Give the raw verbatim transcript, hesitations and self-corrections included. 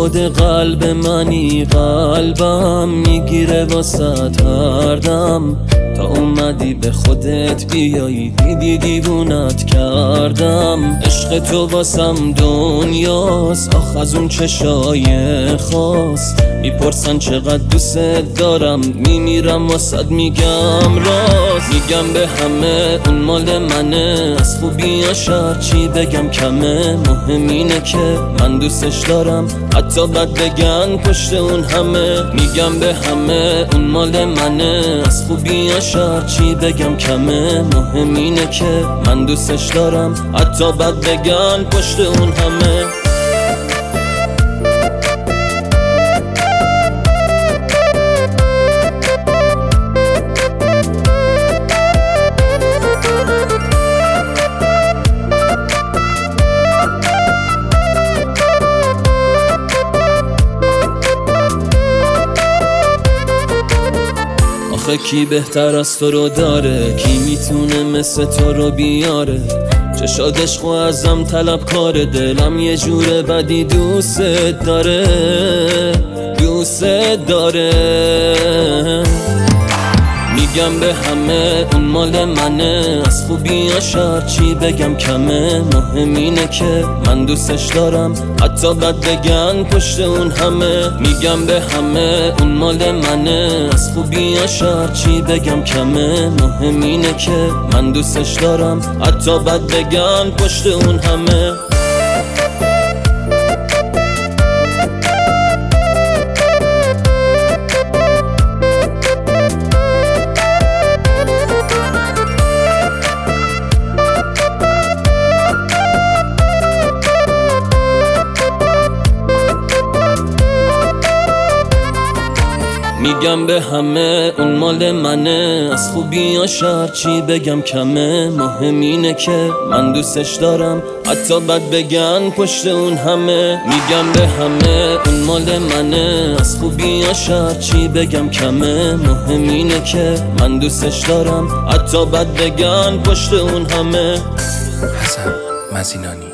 خود قلب منی، قلبم میگیره واسه هر دم. تا اومدی به خودت بیایی دیدی دیوونت کردم. عشق تو واسم دنیاست، آخ از اون چشای خاص. میپرسن چقدر دوست دارم، میمیرم واسد میگم راست. میگم به همه اون مال منه، از خوبیاش هرچی بگم کمه. مهم اینه که من دوستش دارم، حتی بد بگن پشت اون همه. میگم به همه اون مال منه، از خوبیاش هرچی بگم کمه. مهم اینه که من دوستش دارم، حتی بد بگن پشت اون همه. آخه کی بهتر از تو رو داره، کی میتونه مثل تو رو بیاره. چشاد عشق و ازم طلب کار، دلم یه جور بدی دوست داره، دوست داره. میگم به همه اون مال منه، از خوبیاش هرچی بگم کمه. مهم اینه که من دوستش دارم، حتی بد بگن پشت اون همه. میگم به همه اون مال منه، از خوبیاش هرچی بگم کمه. مهم اینه که من دوستش دارم، حتی بد بگن پشت اون همه. میگم به همه اون مال منه، از خوبیاش هرچی بگم کمه. مهم اینه که من دوستش دارم، حتی بد بگن پشت اون همه. میگم به همه اون مال منه، از خوبیاش هرچی بگم کمه. مهم اینه که من دوستش دارم، حتی بد بگن پشت اون همه. حسن مزینانی.